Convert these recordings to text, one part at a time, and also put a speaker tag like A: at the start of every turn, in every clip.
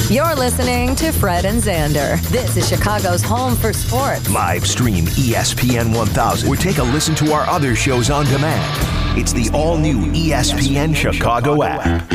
A: You're listening to Fred and Xander. This is Chicago's home for sports.
B: Live stream ESPN 1000 or take a listen to our other shows on demand. It's the all-new ESPN Chicago app.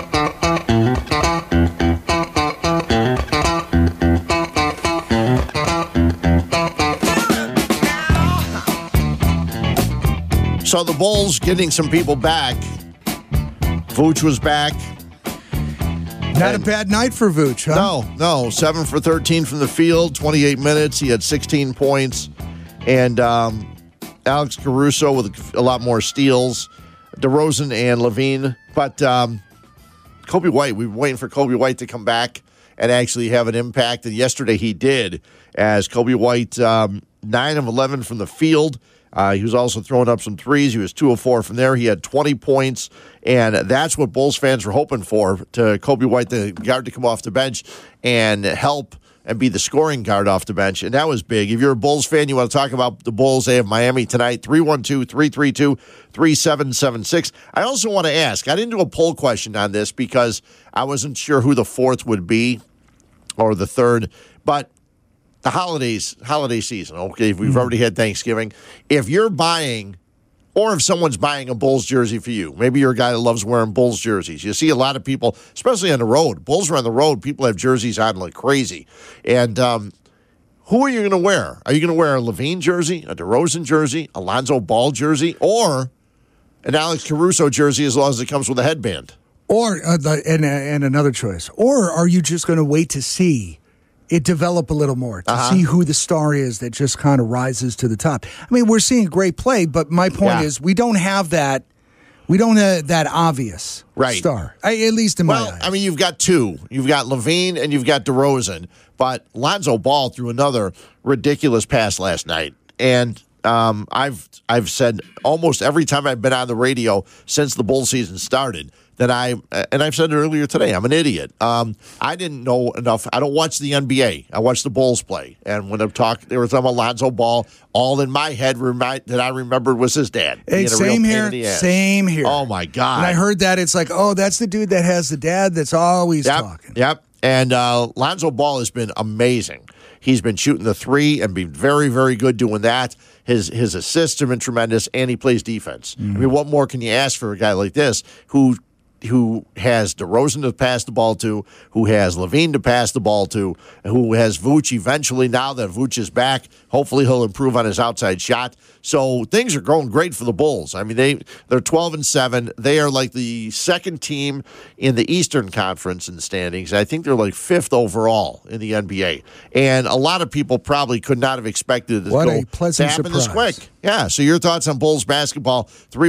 C: So the Bulls getting some people back. Vooch was back.
D: Not a bad night for Vooch, huh?
C: No. 7 for 13 from the field, 28 minutes. He had 16 points. And Alex Caruso with a lot more steals. DeRozan and LaVine. But Coby White, we've been waiting for Coby White to come back and actually have an impact. And yesterday he did, as Coby White, 9 of 11 from the field. He was also throwing up some threes. He was 2 of 4 from there. He had 20 points, and that's what Bulls fans were hoping for, to Coby White, the guard, to come off the bench and help and be the scoring guard off the bench, and that was big. If you're a Bulls fan, you want to talk about the Bulls, they have Miami tonight, 312-332-3776. I also want to ask, I didn't do a poll question on this because I wasn't sure who the fourth would be or the third, but the holiday season, okay, we've already had Thanksgiving. If you're buying, or if someone's buying a Bulls jersey for you, maybe you're a guy that loves wearing Bulls jerseys. You see a lot of people, especially on the road. Bulls are on the road. People have jerseys on like crazy. And who are you going to wear? Are you going to wear a LaVine jersey, a DeRozan jersey, a Lonzo Ball jersey, or an Alex Caruso jersey as long as it comes with a headband?
D: Or, and another choice. Or are you just going to wait to see it develop a little more, to see who the star is that just kind of rises to the top? I mean, we're seeing great play, but my point is we don't have that. We don't have that obvious star, at least in my eyes.
C: I mean, you've got two. You've got LaVine and you've got DeRozan, but Lonzo Ball threw another ridiculous pass last night. And I've said almost every time I've been on the radio since the Bull season started that and I've said it earlier today, I'm an idiot. I didn't know enough. I don't watch the NBA. I watch the Bulls play. And when they were talking about Lonzo Ball, all in my head that I remembered was his dad.
D: Hey, same here.
C: Oh, my God.
D: When I heard that, it's like, oh, that's the dude that has the dad that's always talking.
C: Yep. And Lonzo Ball has been amazing. He's been shooting the three and been very, very good doing that. His assists have been tremendous, and he plays defense. I mean, what more can you ask for a guy like this who has DeRozan to pass the ball to, who has LaVine to pass the ball to, who has Vooch eventually? Now that Vooch is back, hopefully he'll improve on his outside shot. So things are going great for the Bulls. I mean, they're 12-7. They are like the second team in the Eastern Conference in the standings. I think they're like fifth overall in the NBA. And a lot of people probably could not have expected it to happen this quick. Yeah, so your thoughts on Bulls basketball,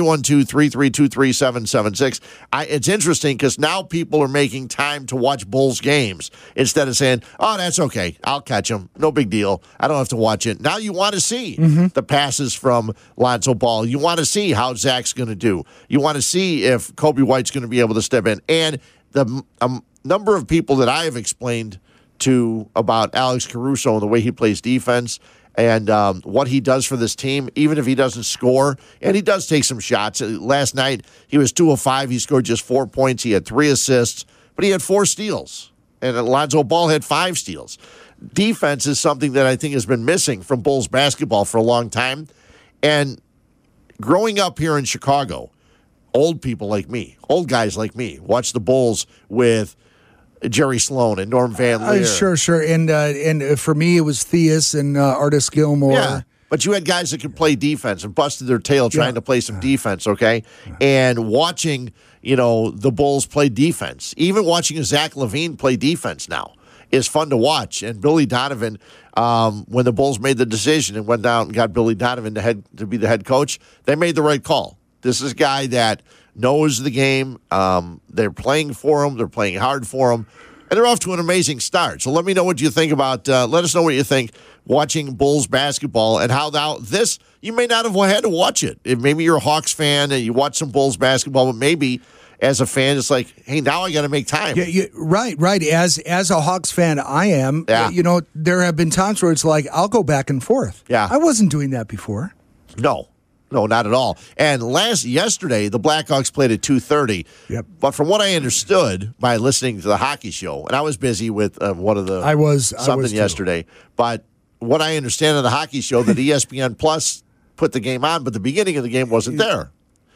C: 312-332-3776. It's interesting because now people are making time to watch Bulls games instead of saying, oh, that's okay, I'll catch them, no big deal, I don't have to watch it. Now you want to see the passes from Lonzo Ball. You want to see how Zach's going to do. You want to see if Coby White's going to be able to step in. And the number of people that I have explained to about Alex Caruso and the way he plays defense and what he does for this team, even if he doesn't score. And he does take some shots. Last night, he was 2 of 5. He scored just 4 points. He had 3 assists, but he had 4 steals. And Lonzo Ball had 5 steals. Defense is something that I think has been missing from Bulls basketball for a long time. And growing up here in Chicago, old people like me, old guys like me, watch the Bulls with Jerry Sloan and Norm Van Leer.
D: Sure. And for me, it was Theus and Artis Gilmore.
C: Yeah, but you had guys that could play defense and busted their tail trying to play some defense, okay? And watching, the Bulls play defense, even watching Zach LaVine play defense now is fun to watch. And Billy Donovan, when the Bulls made the decision and went down and got Billy Donovan to be the head coach, they made the right call. This is a guy that knows the game. They're playing for him. They're playing hard for him. And they're off to an amazing start. So let me know what you think about, let us know what you think watching Bulls basketball and how now this, you may not have had to watch it. If maybe you're a Hawks fan and you watch some Bulls basketball, but maybe as a fan, it's like, hey, now I got to make time.
D: Yeah, right. As a Hawks fan, I am. Yeah. There have been times where it's like, I'll go back and forth.
C: Yeah.
D: I wasn't doing that before.
C: No, No, not at all. And yesterday, the Blackhawks played at 2:30.
D: Yep.
C: But from what I understood by listening to the hockey show, and I was busy with one of the
D: I was
C: yesterday, but what I understand of the hockey show that ESPN Plus put the game on, but the beginning of the game wasn't there.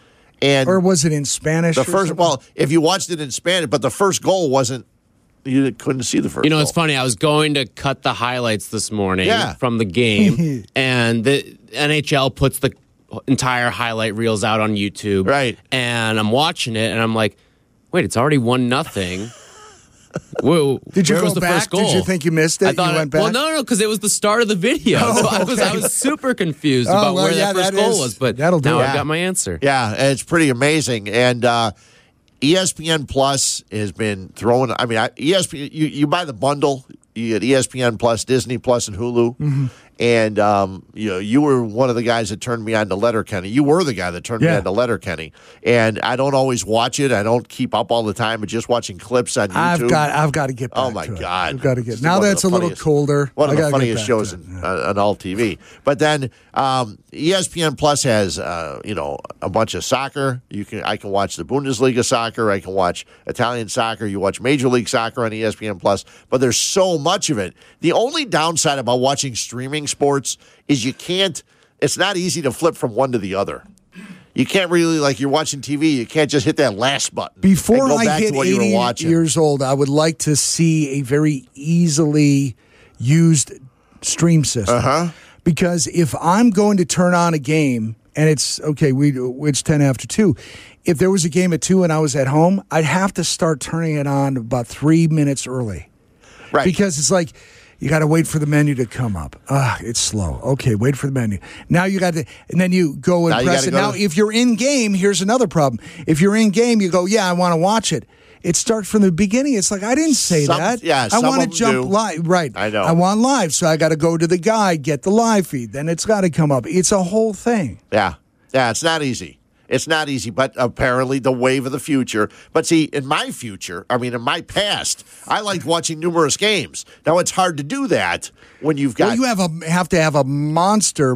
D: Or was it in Spanish?
C: If you watched it in Spanish, but the first goal wasn't. You couldn't see the first goal.
E: It's funny. I was going to cut the highlights this morning from the game, and the NHL puts the entire highlight reels out on YouTube.
C: Right.
E: And I'm watching it, and I'm like, wait, it's already 1-0. Whoa,
D: did you
E: where
D: go
E: was the
D: back?
E: first goal?
D: Did you think you missed it?
E: I thought
D: you went back?
E: Well, no, because it was the start of the video. So I was super confused about where that first goal was. But now I got my answer.
C: Yeah, it's pretty amazing. And ESPN Plus has been throwing. I mean, ESPN. You buy the bundle. You get ESPN Plus, Disney Plus, and Hulu. Mm-hmm. And you were one of the guys that turned me on to Letterkenny. You were the guy that turned me on to Letterkenny. And I don't always watch it. I don't keep up all the time, but just watching clips on YouTube.
D: I've got to get back.
C: Oh my God!
D: I've got to get now that it's a little colder.
C: One of the funniest shows on all TV. But then ESPN Plus has a bunch of soccer. I can watch the Bundesliga soccer. I can watch Italian soccer. You watch Major League Soccer on ESPN Plus. But there's so much of it. The only downside about watching streaming sports is it's not easy to flip from one to the other. You can't really, like you're watching TV, you can't just hit that last button.
D: Before I hit 80 years old, I would like to see a very easily used stream system.
C: Uh-huh.
D: Because if I'm going to turn on a game and it's 10 after 2, if there was a game at 2 and I was at home, I'd have to start turning it on about 3 minutes early.
C: Right.
D: Because it's like, you got to wait for the menu to come up. It's slow. Okay, wait for the menu. Now you got to, and then you go and press it. Now, if you're in game, here's another problem. If you're in game, you go, I want to watch it. It starts from the beginning. It's like, I didn't say that.
C: Yeah,
D: I want to jump live. Right.
C: I know.
D: I want live, so I got to go to the guide, get the live feed. Then it's got to come up. It's a whole thing.
C: Yeah. Yeah, it's not easy. It's not easy, but apparently the wave of the future. But see, in my past, I liked watching numerous games. Now, it's hard to do that when you've got...
D: Well, you have to have a monster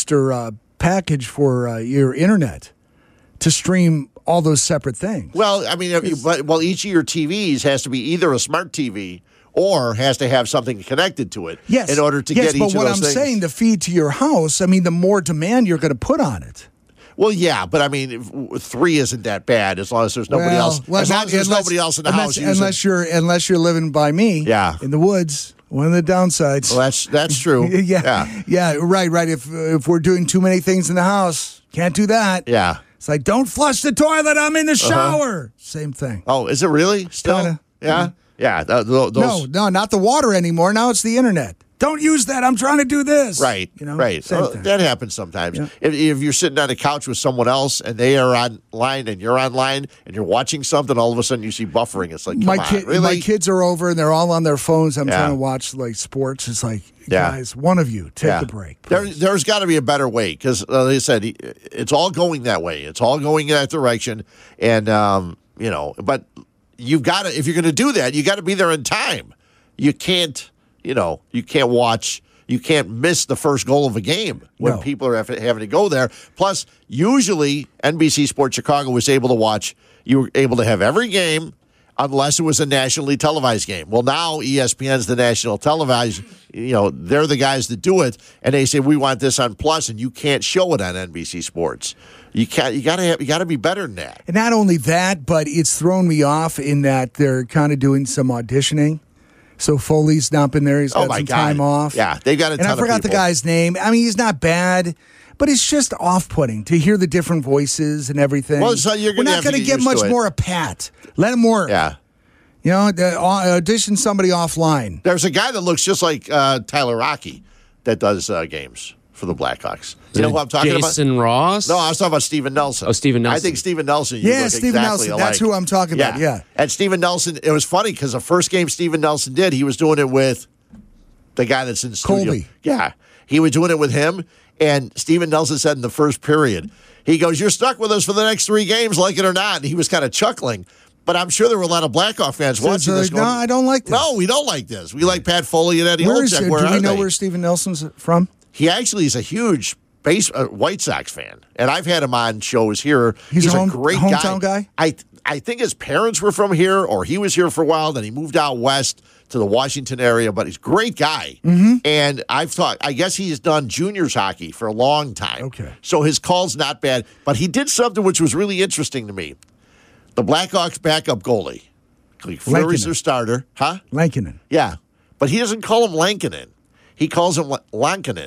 D: package for your internet to stream all those separate things.
C: Well, I mean, each of your TVs has to be either a smart TV or has to have something connected to it in order to get each of those things. Yes, but what I'm saying,
D: the feed to your house, the more demand you're going to put on it.
C: Well, yeah, but I mean, 3 isn't that bad as long as there's nobody else. As long as there's nobody else in the house using.
D: Unless you're living by me, in the woods. One of the downsides.
C: Well, that's true.
D: yeah, right. If we're doing too many things in the house, can't do that.
C: Yeah,
D: it's like, don't flush the toilet. I'm in the shower. Same thing.
C: Oh, is it really still?
D: Kinda.
C: Yeah, yeah. Those...
D: No, not the water anymore. Now it's the internet. Don't use that. I'm trying to do this.
C: Right. Right. That happens sometimes. Yeah. If you're sitting on a couch with someone else and they are online and you're online and you're watching something, all of a sudden you see buffering. It's like, really?
D: My kids are over and they're all on their phones. I'm trying to watch sports. It's like, guys, one of you, take a break.
C: There's got to be a better way because, like I said, it's all going that way. It's all going in that direction. And, but you've got to, if you're going to do that, you got to be there in time. You can't. You can't miss the first goal of a game when people are having to go there. Plus, usually NBC Sports Chicago was able to watch. You were able to have every game unless it was a nationally televised game. Well, now ESPN's the national televised. They're the guys that do it, and they say we want this on Plus, and you can't show it on NBC Sports. You can't. You got to be better than that.
D: And not only that, but it's thrown me off in that they're kind of doing some auditioning. So Foley's not been there. He's got some time off.
C: Yeah, they've got a ton of people.
D: And I forgot the guy's name. I mean, he's not bad, but it's just off-putting to hear the different voices and everything.
C: Well, so we're not going
D: to get much more of Pat. Let him work.
C: Yeah.
D: Audition somebody offline.
C: There's a guy that looks just like Tyler Rocky that does games for the Blackhawks. You know who I'm talking about?
E: Jason Ross?
C: No, I was talking about Steven Nelson.
E: Oh, Steven Nelson.
C: I think Steven Nelson.
D: Steven Nelson.
C: Alike.
D: That's who I'm talking about. Yeah.
C: And Steven Nelson, it was funny because the first game Steven Nelson did, he was doing it with the guy that's in the studio.
D: Colby.
C: Yeah. He was doing it with him. And Steven Nelson said in the first period, he goes, "You're stuck with us for the next 3 games, like it or not." And he was kind of chuckling. But I'm sure there were a lot of Blackhawk fans watching this.
D: No, I don't like this.
C: No, we don't like this. We like Pat Foley and Eddie Olczyk.
D: Do we know where Steven Nelson's from?
C: He actually is a huge White Sox fan, and I've had him on shows here.
D: He's
C: a great
D: hometown guy.
C: I think his parents were from here, or he was here for a while. Then he moved out west to the Washington area, but he's a great guy.
D: Mm-hmm.
C: And I guess he's done juniors hockey for a long time.
D: Okay.
C: So his call's not bad, but he did something which was really interesting to me. The Blackhawks backup goalie, Fleury's their starter. Huh?
D: Lankinen.
C: Yeah. But he doesn't call him Lankinen. He calls him Lankinen.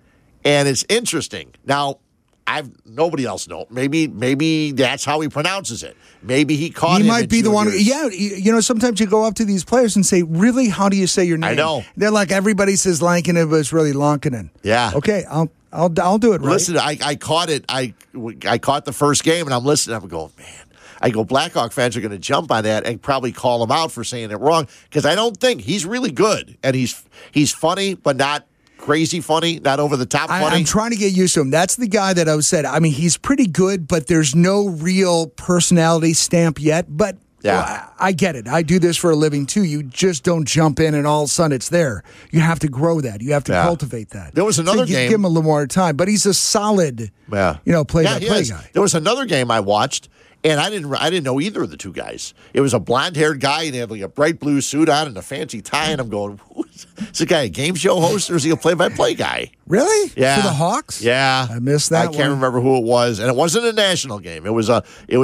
C: And it's interesting. Now, nobody else knows. Maybe that's how he pronounces it. Maybe he caught him.
D: He might be the one. Yeah, sometimes you go up to these players and say, "Really, how do you say your name?"
C: I know.
D: They're like, everybody says Lankinen, but it's really Lankinen.
C: Yeah.
D: Okay, I'll do it right.
C: Listen, I caught it. I caught the first game, and I'm listening. I'm going, man. I go, Blackhawk fans are going to jump on that and probably call him out for saying it wrong, because I don't think he's really good, and he's funny, but not crazy funny, not over the top funny.
D: I'm trying to get used to him. That's the guy that I said. I mean, he's pretty good, but there's no real personality stamp yet. But yeah, I get it. I do this for a living too. You just don't jump in and all of a sudden it's there. You have to grow that. You have to cultivate that.
C: There was another game.
D: Give him a little more time, but he's a solid, play-by-play guy.
C: There was another game I watched. And I didn't know either of the two guys. It was a blonde-haired guy, and he had like a bright blue suit on and a fancy tie. And I'm going, is this guy a game show host, or is he a play-by-play guy?
D: Really?
C: Yeah.
D: For the Hawks?
C: Yeah.
D: I missed that.
C: I can't remember who it was, and it wasn't a national game. It was an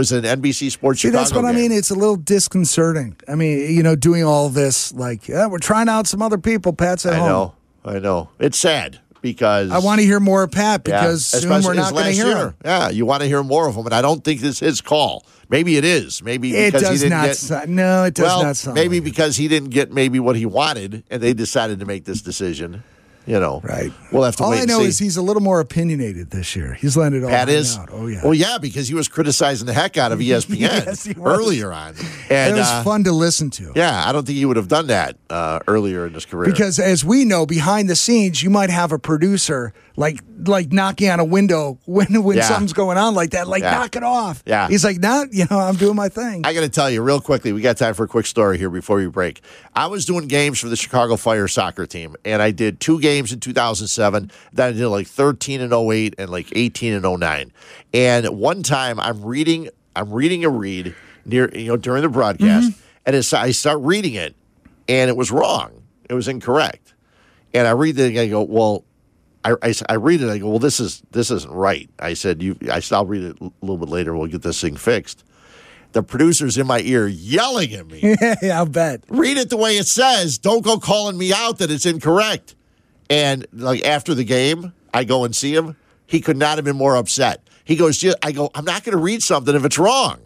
C: NBC Sports Chicago
D: that's what
C: game.
D: I mean. It's a little disconcerting. I mean, doing all this, like, we're trying out some other people. Pat's at home.
C: I know. It's sad. Because
D: I want to hear more of Pat, because soon we're not going to hear him.
C: Yeah, you want to hear more of him, and I don't think this is his call. Maybe it is. Maybe because he didn't get.
D: No, it does not sound.
C: Maybe
D: like
C: because he didn't get maybe what he wanted, and they decided to make this decision.
D: Right.
C: We'll have to wait and see.
D: All I know is he's a little more opinionated this year. He's letting it all
C: Pat is
D: out. Oh, yeah.
C: Well, yeah, because he was criticizing the heck out of ESPN
D: Yes, he was.
C: earlier on. And
D: it was fun to listen to.
C: Yeah, I don't think he would have done that earlier in his career.
D: Because as we know, behind the scenes, you might have a producer like knocking on a window when something's going on like that. Knock it off.
C: Yeah.
D: He's like, I'm doing my thing.
C: I got to tell you real quickly, we got time for a quick story here before we break. I was doing games for the Chicago Fire soccer team, and I did 2 games in 2007. Then I did like 13 in 08 and like 18 in 09. And one time I'm reading a read during the broadcast, and I start reading it, and it was wrong. It was incorrect. And I read it, and I go, well, I read it. I go, well, this isn't right. I said, I'll read it a little bit later. We'll get this thing fixed. The producer's in my ear yelling at me.
D: Yeah, I'll bet.
C: Read it the way it says. Don't go calling me out that it's incorrect. And like after the game, I go and see him. He could not have been more upset. He goes, I go, I'm not going to read something if it's wrong.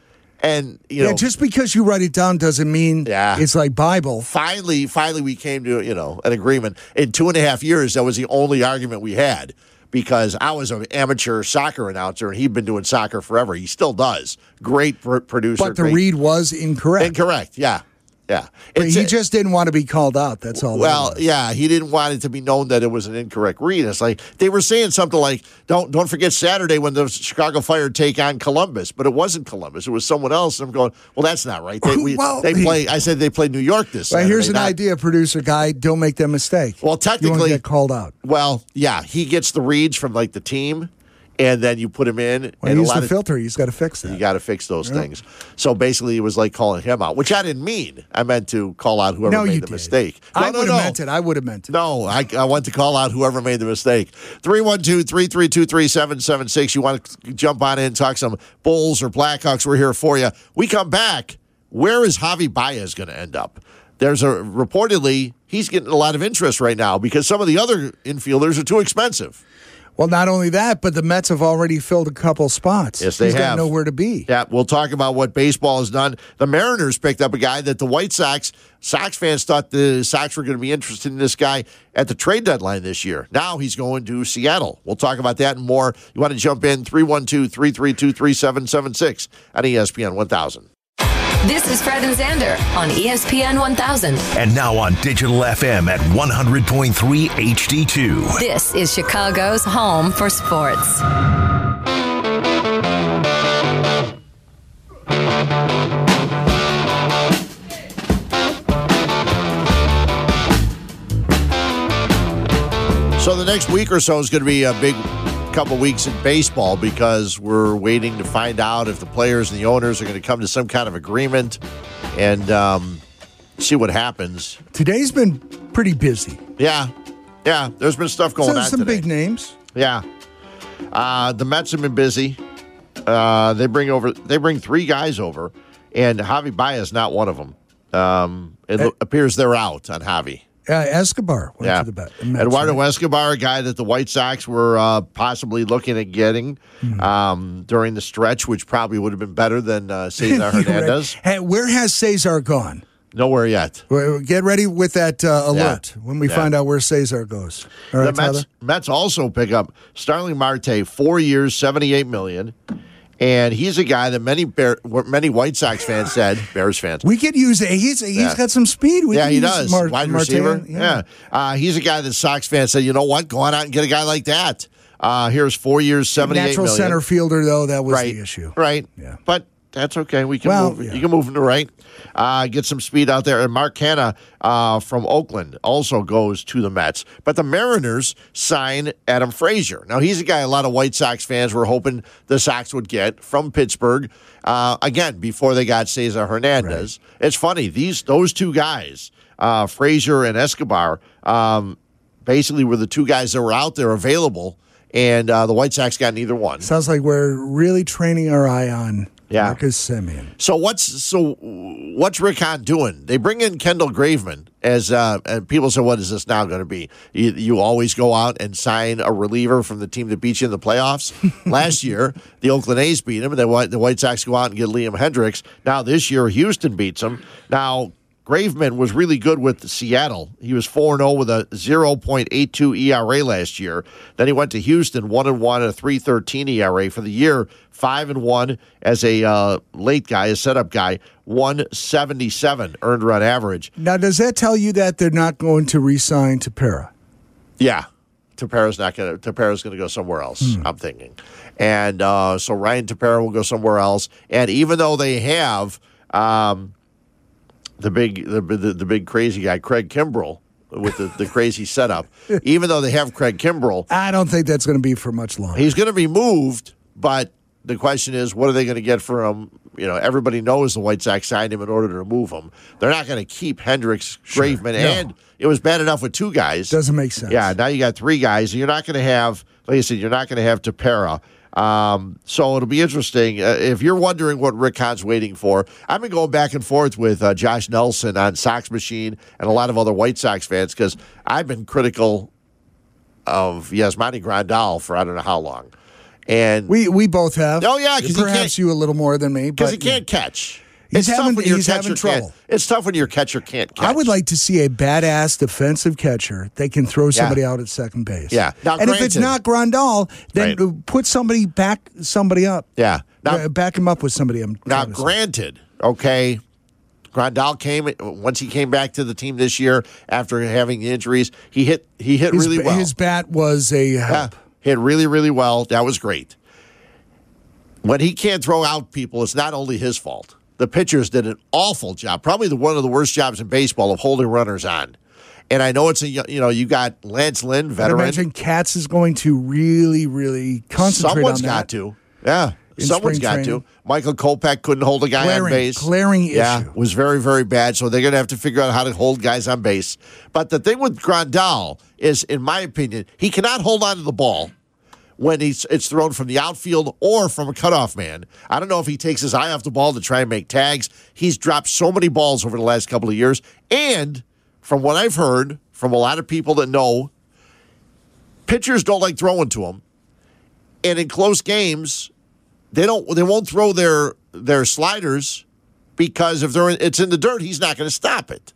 C: And
D: just because you write it down doesn't mean it's like Bible.
C: Finally, we came to an agreement. In 2.5 years, that was the only argument we had, because I was an amateur soccer announcer and he'd been doing soccer forever. He still does. Great producer.
D: But the read was incorrect.
C: Incorrect. Yeah. Yeah.
D: He just didn't want to be called out. That's all.
C: Well, yeah, he didn't want it to be known that it was an incorrect read. It's like they were saying something like, "Don't forget Saturday when the Chicago Fire take on Columbus," but it wasn't Columbus; it was someone else. And I'm going, "Well, that's not right." They play. I said they played New York this.
D: Well,
C: Saturday,
D: here's an idea, producer guy. Don't make that mistake.
C: Well, technically,
D: you want to get called out.
C: Well, yeah, he gets the reads from like the team. And then you put him in.
D: Well,
C: and
D: use the filter. He's got to fix that.
C: You got to fix those things. So basically, it was like calling him out, which I didn't mean. I meant to call out whoever made the mistake.
D: I would have meant it. I would have meant it.
C: No, I want to call out whoever made the mistake. 312-332-3776. You want to jump on in and talk some Bulls or Blackhawks? We're here for you. We come back. Where is Javi Baez going to end up? There's reportedly he's getting a lot of interest right now because some of the other infielders are too expensive.
D: Well, not only that, but the Mets have already filled a couple spots.
C: Yes, they have.
D: He's got nowhere to be.
C: Yeah, we'll talk about what baseball has done. The Mariners picked up a guy that the White Sox fans thought the Sox were going to be interested in this guy at the trade deadline this year. Now he's going to Seattle. We'll talk about that and more. You want to jump in, 312-332-3776 on ESPN 1000.
A: This is Fred and Zander on ESPN 1000.
B: And now on Digital FM at 100.3 HD2.
A: This is Chicago's home for sports.
C: So the next week or so is going to be a big couple weeks in baseball because we're waiting to find out if the players and the owners are going to come to some kind of agreement and see what happens.
D: Today's been pretty busy.
C: Yeah. There's been stuff going on
D: some
C: today.
D: Big names.
C: Yeah. The Mets have been busy. They bring 3 guys over, and Javi Baez not one of them. It appears they're out on Javi.
D: Escobar went to the Mets.
C: Eduardo Escobar, a guy that the White Sox were possibly looking at getting during the stretch, which probably would have been better than Cesar Hernandez.
D: Right. Hey, where has Cesar gone?
C: Nowhere yet.
D: Get ready with that alert when we find out where Cesar goes. All right,
C: the Mets also pick up Starling Marte, 4 years, $78 million. And he's a guy that many White Sox fans said, Bears fans.
D: We could use it. He's got some speed.
C: He does. Wide receiver.
D: Yeah.
C: He's a guy that Sox fans said, you know what, go on out and get a guy like that. Here's 4 years, $78 million.
D: Natural center fielder, though, that was the issue.
C: Right. Yeah. But that's okay. We can move. Yeah. You can move him to right. Get some speed out there. And Mark Canha from Oakland also goes to the Mets. But the Mariners sign Adam Frazier. Now, he's a guy a lot of White Sox fans were hoping the Sox would get from Pittsburgh. Again, before they got Cesar Hernandez. Right. It's funny. Those 2 guys, Frazier and Escobar, basically were the 2 guys that were out there available. And the White Sox got neither one.
D: Sounds like we're really training our eye on Marcus Semien.
C: So what's Rick Hahn doing? They bring in Kendall Graveman as and people say, what is this now going to be? You always go out and sign a reliever from the team that beat you in the playoffs. Last year, the Oakland A's beat him, and the White Sox go out and get Liam Hendricks. Now this year, Houston beats them. Now Graveman was really good with Seattle. He was 4-0 with a 0.82 ERA last year. Then he went to Houston, 1-1 at a 3.13 ERA for the year. 5-1 as a late guy, a setup guy. 177 earned run average.
D: Now, does that tell you that they're not going to re-sign Tepera?
C: Yeah, Tepera's going to go somewhere else. I'm thinking, and so Ryan Tepera will go somewhere else. And even though they have the big crazy guy, Craig Kimbrell, with the crazy setup. Even though they have Craig Kimbrell,
D: I don't think that's going to be for much longer.
C: He's going to be moved, but the question is, what are they going to get for him? Everybody knows the White Sox signed him in order to move him. They're not going to keep Hendricks, Graveman, and it was bad enough with 2 guys.
D: Doesn't make sense.
C: Yeah, now you got 3 guys. You're not going to have, like I said, you're not going to have Tepera. So it'll be interesting. If you're wondering what Rick Hahn's waiting for, I've been going back and forth with Josh Nelson on Sox Machine and a lot of other White Sox fans because I've been critical of Yasmani Grandal for I don't know how long. And
D: we both have.
C: Oh, yeah.
D: Perhaps you a little more than me.
C: Because he can't catch.
D: He's having trouble.
C: It's tough when your catcher can't catch.
D: I would like to see a badass defensive catcher that can throw somebody out at second base.
C: Yeah. Now,
D: and if it's not Grandal, then put somebody up.
C: Yeah. Now,
D: back him up with somebody.
C: Granted, okay, Grandal once he came back to the team this year after having the injuries. He hit really well.
D: His bat was a help.
C: Yeah, hit really, really well. That was great. When he can't throw out people, it's not only his fault. The pitchers did an awful job, probably one of the worst jobs in baseball of holding runners on. And I know you got Lance Lynn, veteran.
D: I imagine Katz is going to really, really concentrate
C: Someone's
D: on that.
C: got to. Yeah. Someone's got to. Michael Kopech couldn't hold a guy on base.
D: Glaring issue.
C: Yeah, was very, very bad. So they're going to have to figure out how to hold guys on base. But the thing with Grandal is, in my opinion, he cannot hold on to the ball when it's thrown from the outfield or from a cutoff man. I don't know if he takes his eye off the ball to try and make tags. He's dropped so many balls over the last couple of years. And from what I've heard from a lot of people that know, pitchers don't like throwing to him. And in close games, they won't throw their sliders because if it's in the dirt, he's not going to stop it.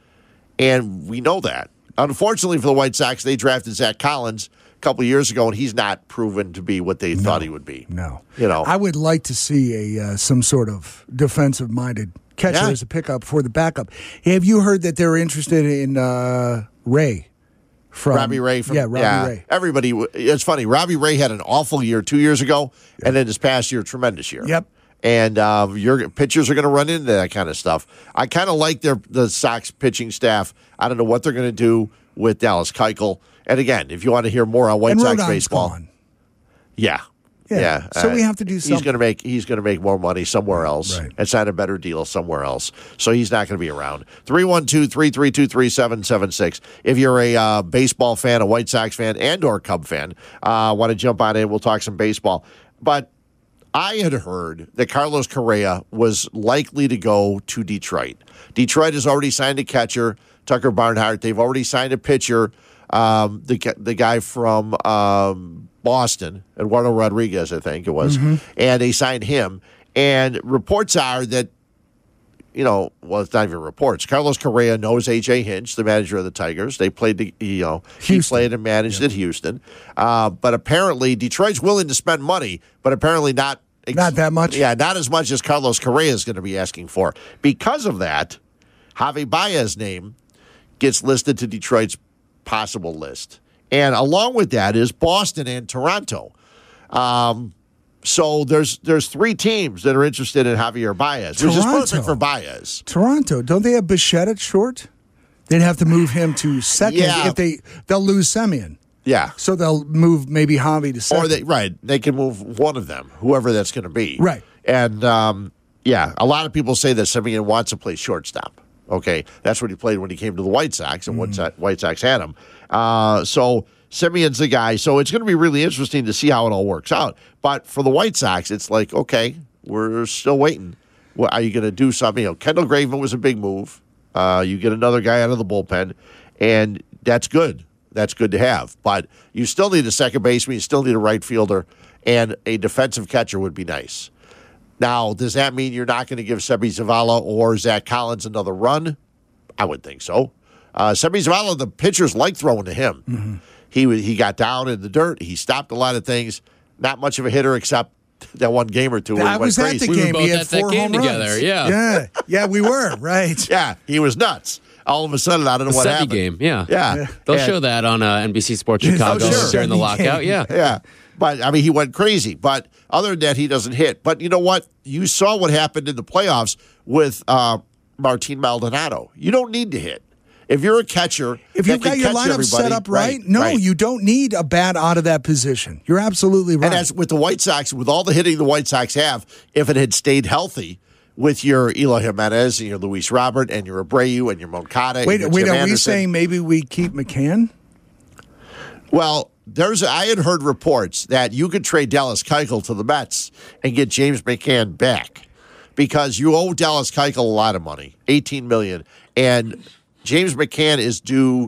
C: And we know that. Unfortunately for the White Sox, they drafted Zach Collins a couple of years ago, and he's not proven to be what they thought he would be.
D: No. I would like to see some sort of defensive-minded catcher as a pickup for the backup. Have you heard that they're interested in Ray?
C: Robbie Ray.
D: Ray.
C: Everybody, it's funny. Robbie Ray had an awful year 2 years ago, and then this past year, tremendous year.
D: Yep.
C: And your pitchers are going to run into that kind of stuff. I kind of like the Sox pitching staff. I don't know what they're going to do with Dallas Keuchel. And again, if you want to hear more on White Sox baseball, Yeah. Yeah.
D: So we have to do something.
C: He's gonna make more money somewhere else and sign a better deal somewhere else. So he's not going to be around. 312-332-3776. If you're a baseball fan, a White Sox fan, and/or Cub fan, want to jump on in, we'll talk some baseball. But I had heard that Carlos Correa was likely to go to Detroit. Detroit has already signed a catcher, Tucker Barnhart. They've already signed a pitcher, the guy from Boston, Eduardo Rodriguez, I think it was, and they signed him. And reports are that, it's not even reports. Carlos Correa knows A.J. Hinch, the manager of the Tigers. They played, he played and managed at Houston. But apparently Detroit's willing to spend money, but apparently not
D: that much.
C: Yeah, not as much as Carlos Correa is going to be asking for. Because of that, Javi Baez's name gets listed to Detroit's possible list. And along with that is Boston and Toronto. So there's three teams that are interested in Javier Baez, which is perfect for Baez.
D: Toronto, don't they have Bichette at short? They'd have to move him to second if they'll lose Semien.
C: Yeah.
D: So they'll move maybe Javi to second.
C: Or they can move one of them, whoever that's going to be.
D: Right.
C: And a lot of people say that Semien wants to play shortstop. Okay, that's what he played when he came to the White Sox, and White Sox had him. So Semien's the guy. So it's going to be really interesting to see how it all works out. But for the White Sox, it's like, okay, we're still waiting. What, are you going to do something? Kendall Graveman was a big move. You get another guy out of the bullpen, and that's good. That's good to have. But you still need a second baseman. You still need a right fielder, and a defensive catcher would be nice. Now, does that mean you're not going to give Seby Zavala or Zach Collins another run? I would think so. Seby Zavala, the pitchers like throwing to him. Mm-hmm. He got down in the dirt. He stopped a lot of things. Not much of a hitter except that one game or two.
D: I was at the game. He had 4 home runs
E: together. Yeah.
D: Yeah, we were, right.
C: Yeah, he was nuts. All of a sudden, I don't know what happened.
E: Game, yeah.
C: Yeah.
E: They'll show that on NBC Sports Chicago during the lockout,
C: Yeah. But, I mean, he went crazy. But other than that, he doesn't hit. But you know what? You saw what happened in the playoffs with Martin Maldonado. You don't need to hit. If you're a catcher,
D: if you've got your lineup set up right, you don't need a bat out of that position. You're absolutely right.
C: And as with the White Sox, with all the hitting the White Sox have, if it had stayed healthy with your Eloy Jimenez and your Luis Robert and your Abreu and your Moncada.
D: Wait, are we saying maybe we keep McCann?
C: Well, I had heard reports that you could trade Dallas Keuchel to the Mets and get James McCann back because you owe Dallas Keuchel a lot of money, $18 million, and James McCann is due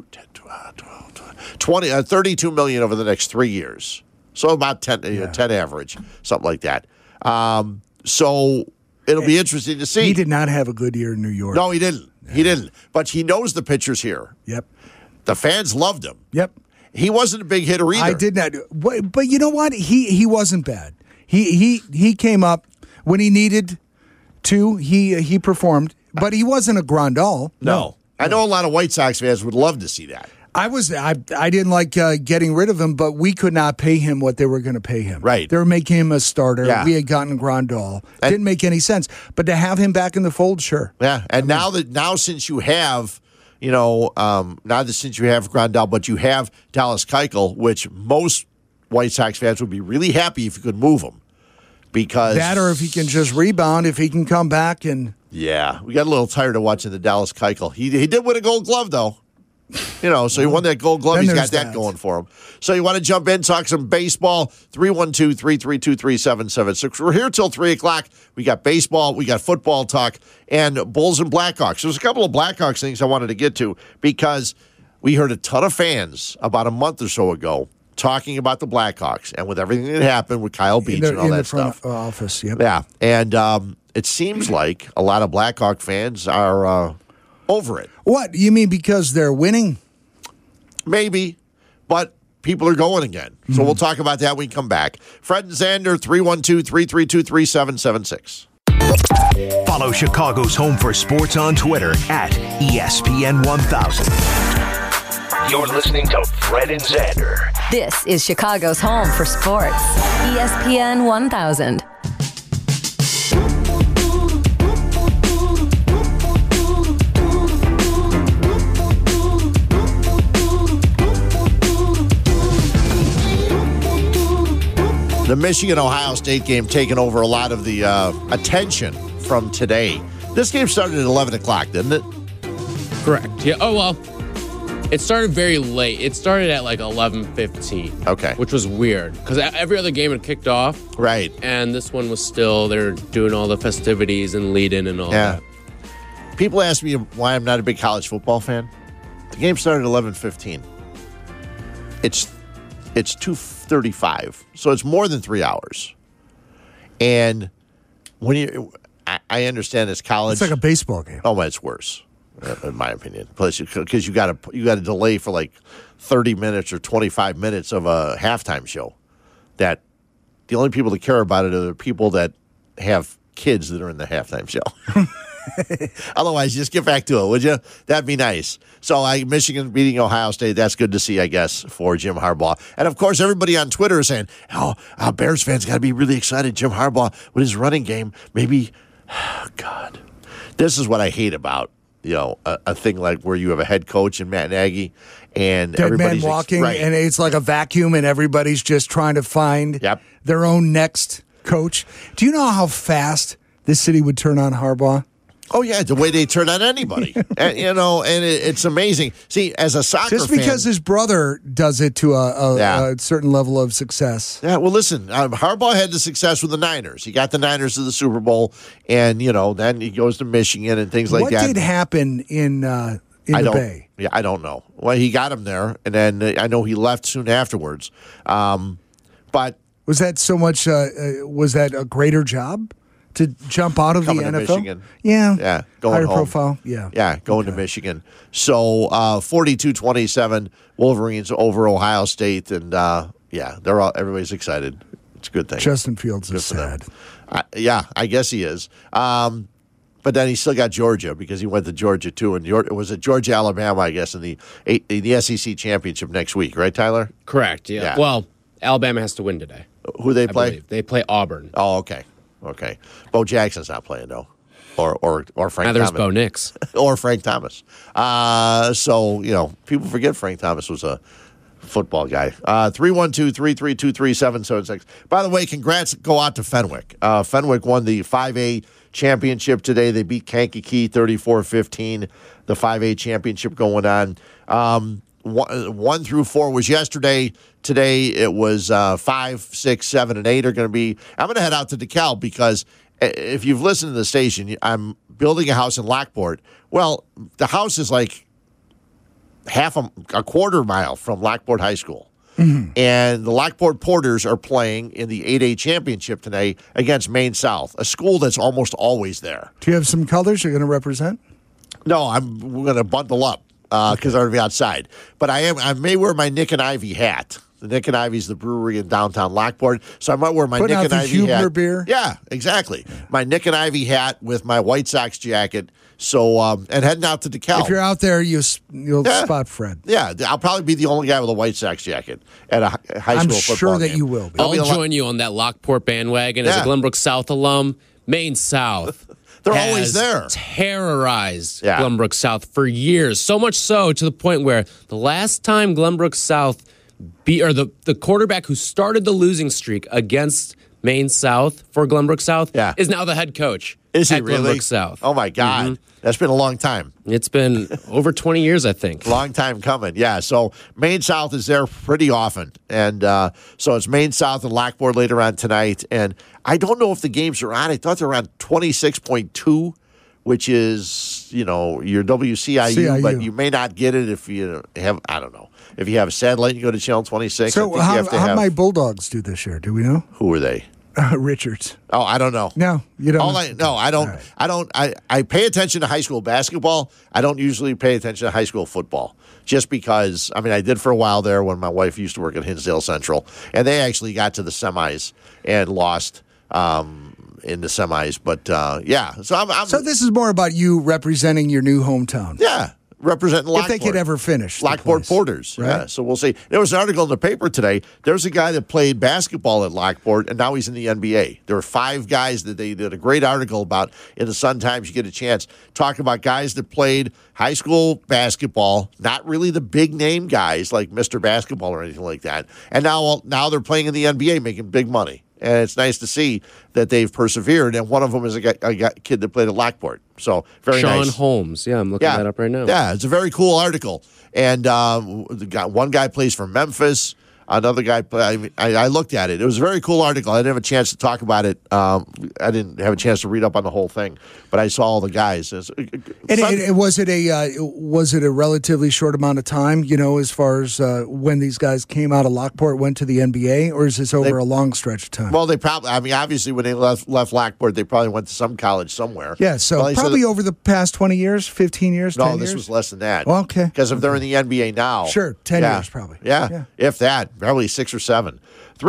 C: $32 million over the next 3 years, so about 10 average, something like that. So it'll be interesting to see.
D: He did not have a good year in New York.
C: No, he didn't. He didn't. But he knows the pitchers here.
D: Yep.
C: The fans loved him.
D: Yep.
C: He wasn't a big hitter either.
D: I did not. But you know what? He wasn't bad. He came up when he needed to. He performed, but he wasn't a Grandal.
C: No. I know a lot of White Sox fans would love to see that.
D: I didn't like getting rid of him, but we could not pay him what they were going to pay him.
C: Right.
D: They were making him a starter.
C: Yeah.
D: We had gotten Grandal. Didn't make any sense. But to have him back in the fold, sure.
C: Yeah. And now since you have, since you have Grandal, but you have Dallas Keuchel, which most White Sox fans would be really happy if you could move him. Because
D: that, or if he can just rebound, if he can come back and.
C: Yeah. We got a little tired of watching the Dallas Keuchel. He did win a Gold Glove, though. So he won that Gold Glove. He's got that going for him. So you want to jump in, talk some baseball, 312-332-3776. We're here till 3 o'clock. We got baseball, we got football talk, and Bulls and Blackhawks. There's a couple of Blackhawks things I wanted to get to because we heard a ton of fans about a month or so ago talking about the Blackhawks and with everything that happened with Kyle Beach and all that stuff.
D: In the front office, yep.
C: Yeah, and it seems like a lot of Blackhawk fans are over it.
D: What? You mean because they're winning?
C: Maybe, but people are going again. So we'll talk about that when we come back. Fred and Xander, 312-332-3776.
B: Follow Chicago's Home for Sports on Twitter at ESPN1000. You're listening to Fred and Xander.
A: This is Chicago's Home for Sports, ESPN 1000.
C: The Michigan-Ohio State game taking over a lot of the attention from today. This game started at 11 o'clock, didn't it?
E: Correct. Yeah. Oh, well, it started very late. It started at like 11:15.
C: Okay.
E: Which was weird because every other game had kicked off.
C: Right.
E: And this one was still, they're doing all the festivities and lead-in and all that.
C: People ask me why I'm not a big college football fan. The game started at 11:15. It's 2:35, so it's more than 3 hours. And when I understand it's college.
D: It's like a baseball game.
C: Oh, it's worse, in my opinion. Plus, because you got to delay for like 30 minutes or 25 minutes of a halftime show. That the only people that care about it are the people that have kids that are in the halftime show. Otherwise, just get back to it, would you? That'd be nice. So, Michigan beating Ohio State, that's good to see, I guess, for Jim Harbaugh. And, of course, everybody on Twitter is saying, Bears fans got to be really excited. Jim Harbaugh, with his running game, maybe, God. This is what I hate about, a thing like where you have a head coach and Matt Nagy and
D: dead
C: everybody's
D: man walking,
C: right.
D: And it's like a vacuum, and everybody's just trying to find their own next coach. Do you know how fast this city would turn on Harbaugh?
C: Oh, yeah, the way they turn on anybody. and it's amazing. See, as a soccer fan.
D: Just because his brother does it to a certain level of success.
C: Yeah, well, listen, Harbaugh had the success with the Niners. He got the Niners to the Super Bowl, and, then he goes to Michigan and things like that.
D: What did happen in the Bay?
C: Yeah, I don't know. Well, he got him there, and then I know he left soon afterwards. But
D: was that so much, was that a greater job? To jump out of the NFL?
C: To Michigan.
D: Yeah.
C: Going
D: higher
C: home.
D: profile. Yeah.
C: Yeah, going to Michigan. So 42-27 Wolverines over Ohio State, and everybody's excited. It's a good thing.
D: Justin Fields is sad.
C: I guess he is. But then he still got Georgia because he went to Georgia too, and it was at Georgia, Alabama, I guess, in the SEC championship next week, right, Tyler?
E: Correct. Yeah. Well, Alabama has to win today.
C: Who they play?
E: Believe. They play Auburn.
C: Oh, okay. Okay. Bo Jackson's not playing, though. Or Frank
E: There's
C: Thomas.
E: Bo Nix.
C: Or Frank Thomas. So, people forget Frank Thomas was a football guy. 312-332-3776. By the way, congrats go out to Fenwick. Fenwick won the 5A championship today. They beat Kankakee 34-15. The 5A championship going on. 1 through 4 was yesterday. Today it was 5, 6, 7, and 8 are going to be. I'm going to head out to DeKalb because if you've listened to the station, I'm building a house in Lockport. Well, the house is like a quarter mile from Lockport High School. Mm-hmm. And the Lockport Porters are playing in the 8A championship today against Maine South, a school that's almost always there.
D: Do you have some colors you're going to represent?
C: No, we're going to bundle up. Because I'm going to be outside. But I may wear my Nick and Ivy hat. The Nick and Ivy's the brewery in downtown Lockport. So I might wear my Nick and Ivy hat.
D: Beer?
C: Yeah, exactly. Yeah. My Nick and Ivy hat with my White Sox jacket. So, and heading out to DeKalb.
D: If you're out there, you'll spot Fred.
C: Yeah, I'll probably be the only guy with a White Sox jacket at a high school football
D: I'm sure that
C: game.
D: you will be.
E: I'll join you on that Lockport bandwagon as a Glenbrook South alum. Maine South.
C: They're always there.
E: Terrorized Glenbrook South for years. So much so to the point where the last time Glenbrook South the quarterback who started the losing streak against Maine South for Glenbrook South is now the head coach.
C: Is he
E: at
C: really?
E: Glenbrook South.
C: Oh my God. Mm-hmm. That's been a long time.
E: It's been over 20 years, I think.
C: Long time coming, yeah. So Maine South is there pretty often. And so it's Maine South and Lockport later on tonight. And I don't know if the games are on. I thought they're on 26.2, which is, your WCIU, but you may not get it if you have, I don't know. If you have a satellite, you go to Channel 26.
D: So how my Bulldogs do this year? Do we know?
C: Who are they?
D: Richards.
C: Oh, I don't know.
D: No, you don't.
C: I don't. Right. I pay attention to high school basketball. I don't usually pay attention to high school football, just because. I mean, I did for a while there when my wife used to work at Hinsdale Central, and they actually got to the semis and lost in the semis. But So I'm.
D: So this is more about you representing your new hometown.
C: Yeah. representing Lockport.
D: If they could ever finish.
C: Lockport Porters.
D: Right.
C: Yeah, so we'll see. There was an article in the paper today. There's a guy that played basketball at Lockport, and now he's in the NBA. There were 5 guys that they did a great article about in the Sun-Times. You get a chance talking about guys that played high school basketball, not really the big-name guys like Mr. Basketball or anything like that. And now they're playing in the NBA, making big money. And it's nice to see that they've persevered. And one of them is a kid that played at Lockport. So very
E: Sean
C: nice.
E: Holmes. Yeah, I'm looking that up right now.
C: Yeah, it's a very cool article. And one guy plays for Memphis. Another guy, I looked at it. It was a very cool article. I didn't have a chance to talk about it. I didn't have a chance to read up on the whole thing, but I saw all the guys. Was it a relatively short amount of time, as far as when these guys came out of Lockport, went to the NBA, or is this over a long stretch of time? Well, they probably, obviously when they left Lockport, they probably went to some college somewhere. Yeah, so probably over the past 20 years, 15 years, 10 years? No, this was less than that. Well, okay. Because if they're in the NBA now. Sure, 10 years probably. Yeah, if that. Probably 6 or 7.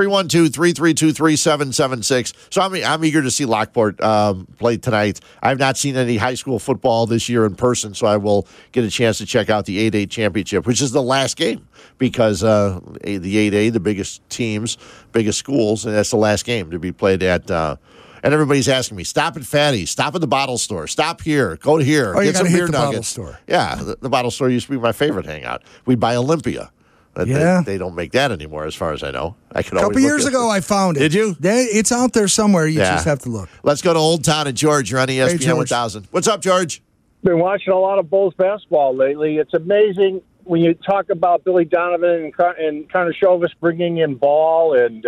C: 312-332-3776. So I'm eager to see Lockport play tonight. I've not seen any high school football this year in person, so I will get a chance to check out the 8A championship, which is the last game because the 8A, the biggest teams, biggest schools, and that's the last game to be played at. And everybody's asking me, stop at Fatty's, stop at the bottle store, stop here, go here, get some beer nuggets. Store. Yeah, the bottle store used to be my favorite hangout. We'd buy Olympia. They don't make that anymore, as far as I know. A couple years ago, I found it. Did you? It's out there somewhere. You just have to look. Let's go to Old Town and George. You're on ESPN 1000. What's up, George?
F: Been watching a lot of Bulls basketball lately. It's amazing when you talk about Billy Donovan and Karnisovas bringing in Ball and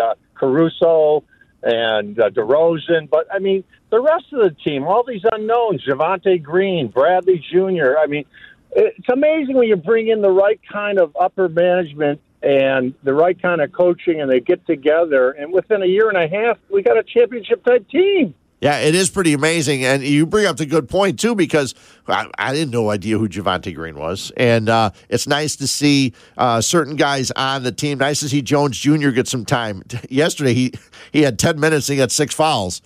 F: Caruso and DeRozan. But, I mean, the rest of the team, all these unknowns, Javonte Green, Bradley Jr., I mean, it's amazing when you bring in the right kind of upper management and the right kind of coaching, and they get together, and within a year and a half, we got a championship-type team.
C: Yeah, it is pretty amazing, and you bring up the good point, too, because I didn't know idea who Javonte Green was, and it's nice to see certain guys on the team. Nice to see Jones Jr. get some time. Yesterday, he had 10 minutes and he got 6 fouls.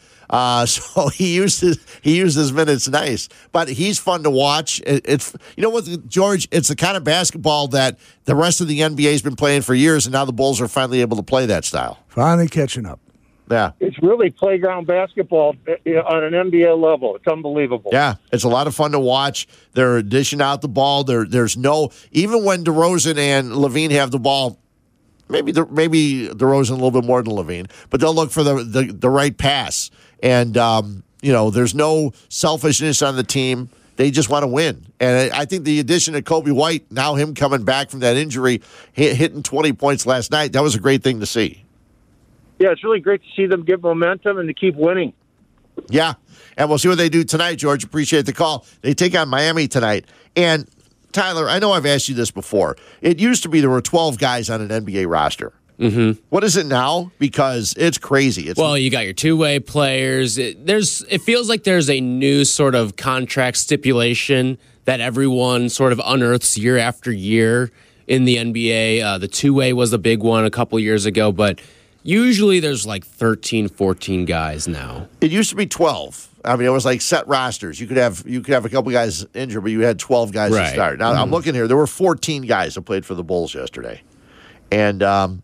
C: So he used his minutes nice, but he's fun to watch. It's what, George, it's the kind of basketball that the rest of the NBA has been playing for years, and now the Bulls are finally able to play that style. Finally catching up. Yeah,
F: it's really playground basketball on an NBA level. It's unbelievable.
C: Yeah, it's a lot of fun to watch. They're dishing out the ball. There's no, even when DeRozan and Levine have the ball. Maybe DeRozan a little bit more than Levine, but they'll look for the right pass. And, there's no selfishness on the team. They just want to win. And I think the addition of Kobe White, now him coming back from that injury, hitting 20 points last night, that was a great thing to see.
F: Yeah, it's really great to see them get momentum and to keep winning.
C: Yeah, and we'll see what they do tonight, George. Appreciate the call. They take on Miami tonight. And, Tyler, I know I've asked you this before. It used to be there were 12 guys on an NBA roster. Mm-hmm. What is it now? Because it's crazy.
E: You got your two-way players. It feels like there's a new sort of contract stipulation that everyone sort of unearths year after year in the NBA. The two-way was a big one a couple years ago, but usually there's like 13, 14 guys now.
C: It used to be 12. I mean, it was like set rosters. You could have a couple guys injured, but you had 12 guys to start. Now, I'm looking here. There were 14 guys that played for the Bulls yesterday. And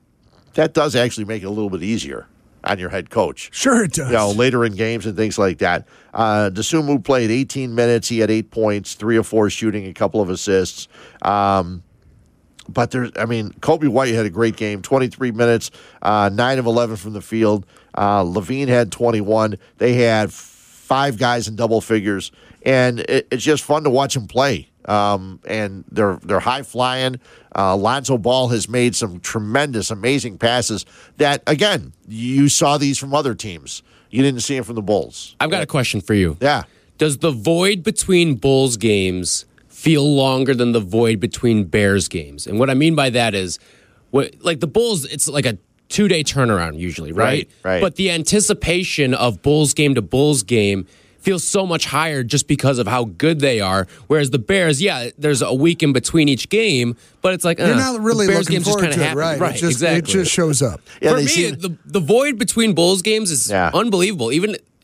C: that does actually make it a little bit easier on your head coach.
D: Sure it does.
C: Later in games and things like that. Dosunmu played 18 minutes. He had 8 points, 3 of 4 shooting, a couple of assists. But Kobe White had a great game, 23 minutes, 9 of 11 from the field. Levine had 21. They had 5 guys in double figures, and it's just fun to watch them play. And they're high flying. Lonzo Ball has made some tremendous, amazing passes that, again, you saw these from other teams. You didn't see them from the Bulls.
E: I've got a question for you.
C: Yeah.
E: Does the void between Bulls games feel longer than the void between Bears games? And what I mean by that is, like the Bulls, it's like a 2-day turnaround usually, right?
C: Right.
E: But the anticipation of Bulls game to Bulls game feels so much higher just because of how good they are. Whereas the Bears, there's a week in between each game, but it's like
D: you're not really
E: Bears
D: looking forward to it, right?
E: Exactly.
D: It just shows up.
E: For me, the void between Bulls games is unbelievable. Even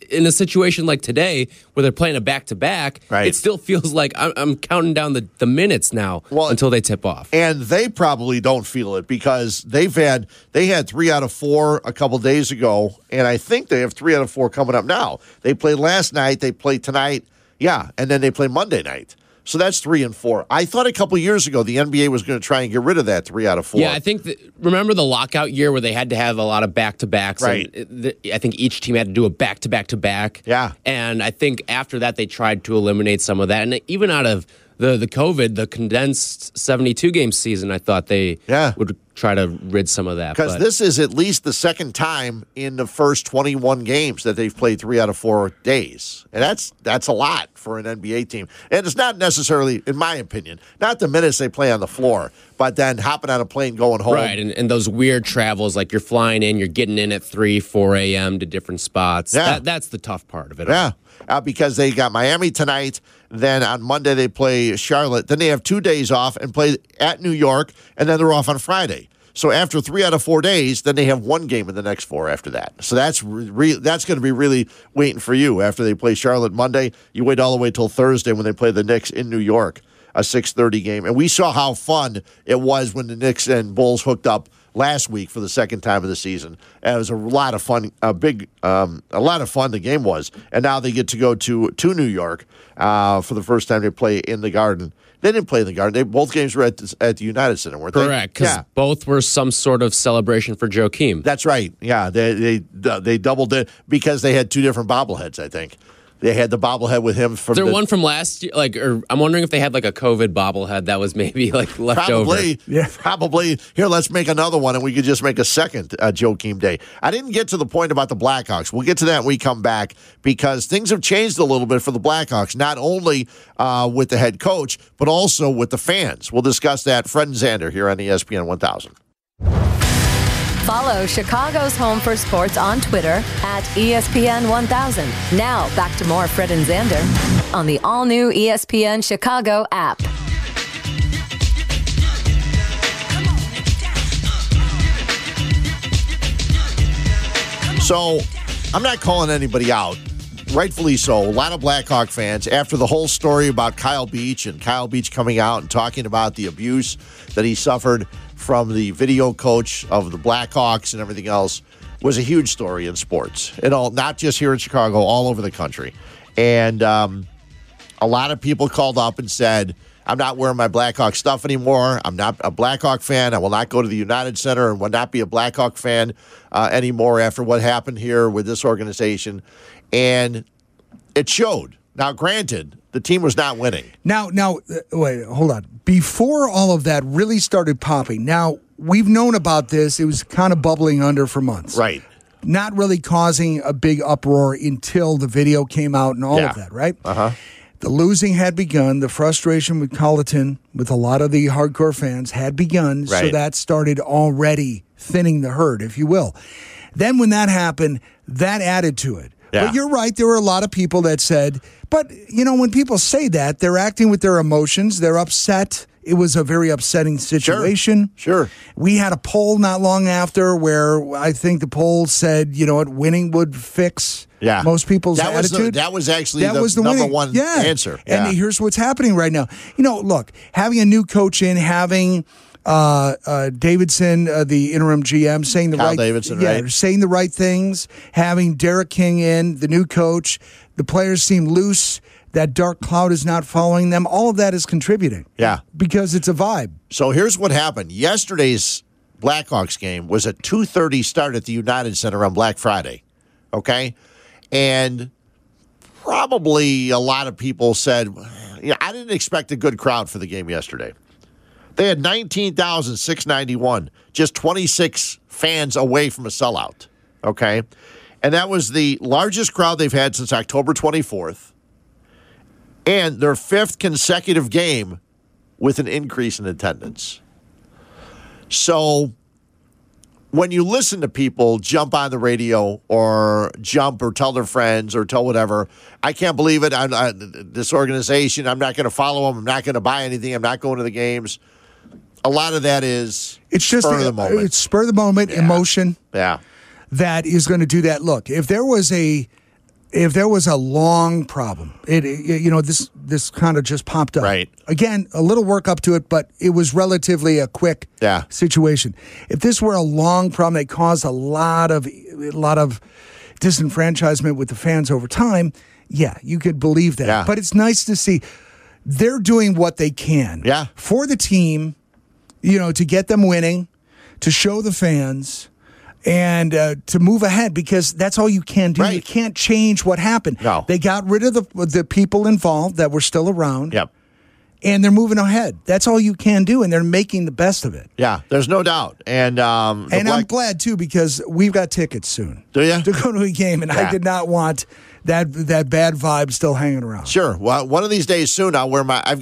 E: in a situation like today where they're playing a back-to-back,
C: right.
E: It still feels like I'm counting down the minutes now until they tip off.
C: And they probably don't feel it because they had 3 out of 4 a couple days ago, and I think they have 3 out of 4 coming up now. They played last night, they played tonight, and then they play Monday night. So that's 3 and 4. I thought a couple years ago the NBA was going to try and get rid of that 3 out of 4.
E: Yeah, I think remember the lockout year where they had to have a lot of back-to-backs?
C: Right.
E: I think each team had to do a back-to-back-to-back.
C: Yeah.
E: And I think after that they tried to eliminate some of that. And even out of the COVID, the condensed 72-game season, I thought they would try to rid some of that.
C: Because this is at least the second time in the first 21 games that they've played 3 out of 4 days. And that's a lot for an NBA team. And it's not necessarily, in my opinion, not the minutes they play on the floor, but then hopping on a plane going home.
E: Right, and those weird travels, like you're flying in, you're getting in at 3, 4 a.m. to different spots.
C: Yeah.
E: That's the tough part of it.
C: Yeah, because they got Miami tonight. Then on Monday they play Charlotte. Then they have 2 days off and play at New York, and then they're off on Friday. So after 3 out of 4 days, then they have 1 game in the next 4 after that. So that's going to be really waiting for you. After they play Charlotte Monday, you wait all the way till Thursday when they play the Knicks in New York, a 6:30 game. And we saw how fun it was when the Knicks and Bulls hooked up last week for the second time of the season. And it was a lot of fun, a lot of fun the game was. And now they get to go to New York for the first time they play in the Garden. They didn't play in the Garden. Both games were at the United Center, weren't they?
E: Correct, because both were some sort of celebration for Joakim.
C: That's right. Yeah, they doubled it because they had 2 different bobbleheads, I think. They had the bobblehead with him from.
E: Is there one from last year? Or I'm wondering if they had like a COVID bobblehead that was maybe like left over.
C: Probably. Here, let's make another one, and we could just make a second Joakim Day. I didn't get to the point about the Blackhawks. We'll get to that when we come back because things have changed a little bit for the Blackhawks, not only with the head coach, but also with the fans. We'll discuss that. Fred and Xander here on ESPN 1000.
A: Follow Chicago's Home for Sports on Twitter at ESPN 1000. Now, back to more Fred and Xander on the all-new ESPN Chicago app.
C: So, I'm not calling anybody out. Rightfully so. A lot of Blackhawk fans, after the whole story about Kyle Beach and Kyle Beach coming out and talking about the abuse that he suffered from the video coach of the Blackhawks and everything else, was a huge story in sports. Not just here in Chicago, all over the country. And a lot of people called up and said, I'm not wearing my Blackhawk stuff anymore. I'm not a Blackhawk fan. I will not go to the United Center and will not be a Blackhawk fan anymore after what happened here with this organization. And it showed. Now, granted, the team was not winning.
D: Now, wait, hold on. Before all of that really started popping, now, we've known about this. It was kind of bubbling under for months.
C: Right.
D: Not really causing a big uproar until the video came out and all of that, right?
C: Uh-huh.
D: The losing had begun. The frustration with Colleton, with a lot of the hardcore fans, had begun.
C: Right.
D: So that started already thinning the herd, if you will. Then when that happened, that added to it.
C: Yeah.
D: But you're right. There were a lot of people that said, but, when people say that, they're acting with their emotions. They're upset. It was a very upsetting situation.
C: Sure.
D: We had a poll not long after where I think the poll said, winning would fix most people's attitude.
C: That was actually the number one answer.
D: Yeah. And here's what's happening right now. Look, having a new coach in, having Davidson, the interim GM, saying the
C: Kyle Davidson, right?
D: Saying the right things, having Derek King in, the new coach, the players seem loose. That dark cloud is not following them. All of that is contributing.
C: Yeah.
D: Because it's a vibe.
C: So here's what happened. Yesterday's Blackhawks game was a 2:30 start at the United Center on Black Friday. Okay? And probably a lot of people said, I didn't expect a good crowd for the game yesterday. They had 19,691, just 26 fans away from a sellout. Okay? And that was the largest crowd they've had since October 24th. And their 5th consecutive game with an increase in attendance. So when you listen to people jump on the radio or tell their friends or tell whatever, I can't believe it. This organization, I'm not going to follow them. I'm not going to buy anything. I'm not going to the games. A lot of that is spur of the moment.
D: It's spur of the moment emotion.
C: Yeah.
D: That is going to do that. Look, if there was a if there was a long problem, this kind of just popped up.
C: Right.
D: Again, a little work up to it, but it was relatively a quick situation. If this were a long problem that caused a lot of disenfranchisement with the fans over time, you could believe that.
C: Yeah.
D: But it's nice to see they're doing what they can for the team, to get them winning, to show the fans, and to move ahead, because that's all you can do.
C: Right.
D: You can't change what happened.
C: No.
D: They got rid of the people involved that were still around.
C: Yep.
D: And they're moving ahead. That's all you can do, and they're making the best of it.
C: Yeah, there's no doubt. And
D: I'm glad, too, because we've got tickets soon.
C: Do you?
D: To go to a game, and I did not want that bad vibe still hanging around.
C: Sure. Well, one of these days soon, I'll wear I've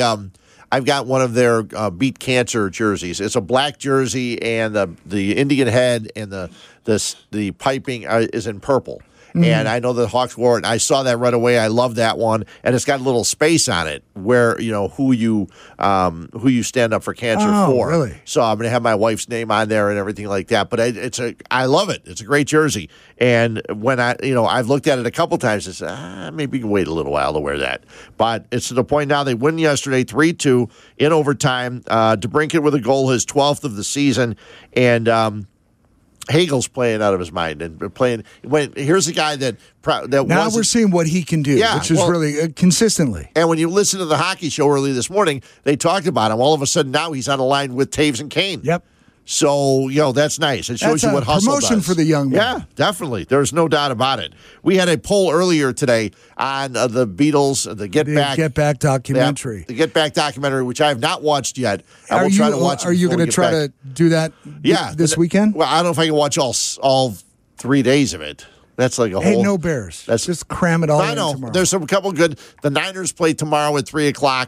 C: got one of their Beat Cancer jerseys. It's a black jersey, and the Indian head and the piping is in purple. And I know the Hawks wore it. I saw that right away. I love that one, and it's got a little space on it where who you stand up for cancer for.
D: Really?
C: So I'm going to have my wife's name on there and everything like that. But I love it. It's a great jersey. And when I've looked at it a couple times, I said maybe you can wait a little while to wear that. But it's to the point now. They win yesterday 3-2 in overtime. DeBrincat with a goal, his 12th of the season, and. Hagel's playing out of his mind and playing. Here's a guy that
D: now we're seeing what he can do, which is really consistently.
C: And when you listen to the hockey show early this morning, they talked about him. All of a sudden now he's on a line with Taves and Kane.
D: Yep.
C: So, that's nice. It shows you what hustle does.
D: Promotion for the young man.
C: Yeah, definitely. There's no doubt about it. We had a poll earlier today on the Beatles, the Get Back
D: documentary.
C: The Get Back documentary, which I have not watched yet. I will
D: try
C: to watch it.
D: Are you going to try to do that this weekend?
C: Well, I don't know if I can watch all 3 days of it. That's like a whole.
D: Hey, no Bears. That's just cram it all in tomorrow. I know.
C: There's a couple good. The Niners play tomorrow at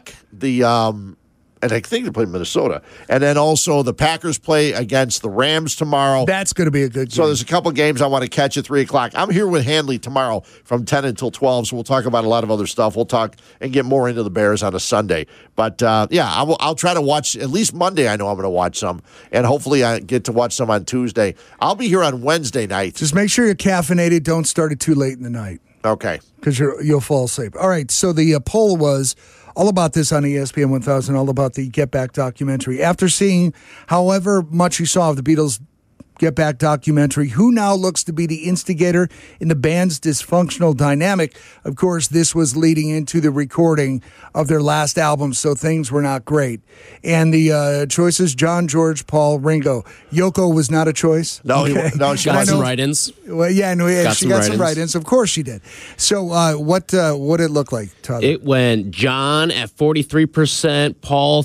C: 3:00. And I think they play Minnesota. And then also the Packers play against the Rams tomorrow.
D: That's going to be a good game.
C: So there's a couple games I want to catch at 3:00. I'm here with Hanley tomorrow from 10 until 12, so we'll talk about a lot of other stuff. We'll talk and get more into the Bears on a Sunday. But, I'll try to watch at least Monday. I know I'm going to watch some. And hopefully I get to watch some on Tuesday. I'll be here on Wednesday night.
D: Just make sure you're caffeinated. Don't start it too late in the night.
C: Okay.
D: Because you'll fall asleep. All right, so the poll was all about this on ESPN 1000, all about the Get Back documentary. After seeing however much you saw of the Beatles' Get Back documentary, who now looks to be the instigator in the band's dysfunctional dynamic? Of course, this was leading into the recording of their last album, so things were not great. And the choices, John, George, Paul, Ringo. Yoko was not a choice?
C: No,
D: okay.
E: She got some write-ins.
D: Well, she got some write-ins. Of course she did. So what did it look like, Tyler?
E: It went John at 43%, Paul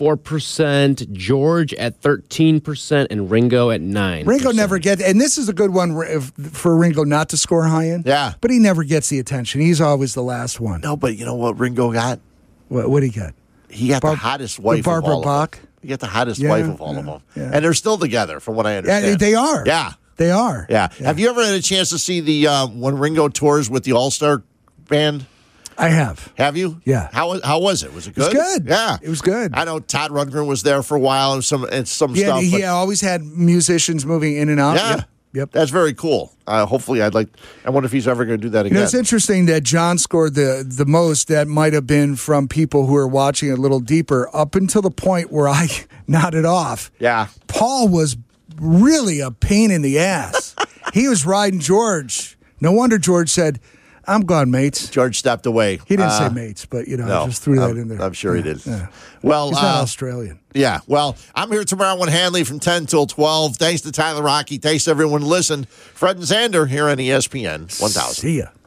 E: 34%, George at 13%, and Ringo at 9%.
D: Ringo never gets, and this is a good one for Ringo not to score high in.
C: Yeah.
D: But he never gets the attention. He's always the last one.
C: No, but you know what Ringo got?
D: What did he get?
C: He got the hottest wife of all of them. He got the hottest wife of all of them. Yeah. And they're still together, from what I understand.
D: Yeah, they are.
C: Yeah.
D: They are.
C: Yeah. Have you ever had a chance to see the when Ringo tours with the All-Star Band?
D: I have.
C: Have you?
D: Yeah.
C: How was it? Was it good?
D: It was good.
C: Yeah.
D: It was good.
C: I know Todd Rundgren was there for a while and some stuff.
D: He always had musicians moving in and out.
C: Yeah.
D: Yep.
C: That's very cool. Hopefully, I wonder if he's ever going to do that again.
D: It's interesting that John scored the most. That might have been from people who are watching a little deeper up until the point where I nodded off.
C: Yeah.
D: Paul was really a pain in the ass. He was riding George. No wonder George said, "I'm gone, mates."
C: George stepped away.
D: He didn't say mates, but I just threw that in there.
C: I'm sure he did.
D: Yeah.
C: Well,
D: he's not Australian.
C: Yeah. Well, I'm here tomorrow with Hanley from 10 till 12. Thanks to Tyler Rocky. Thanks to everyone who listened. Fred and Xander here on ESPN 1000.
D: See ya.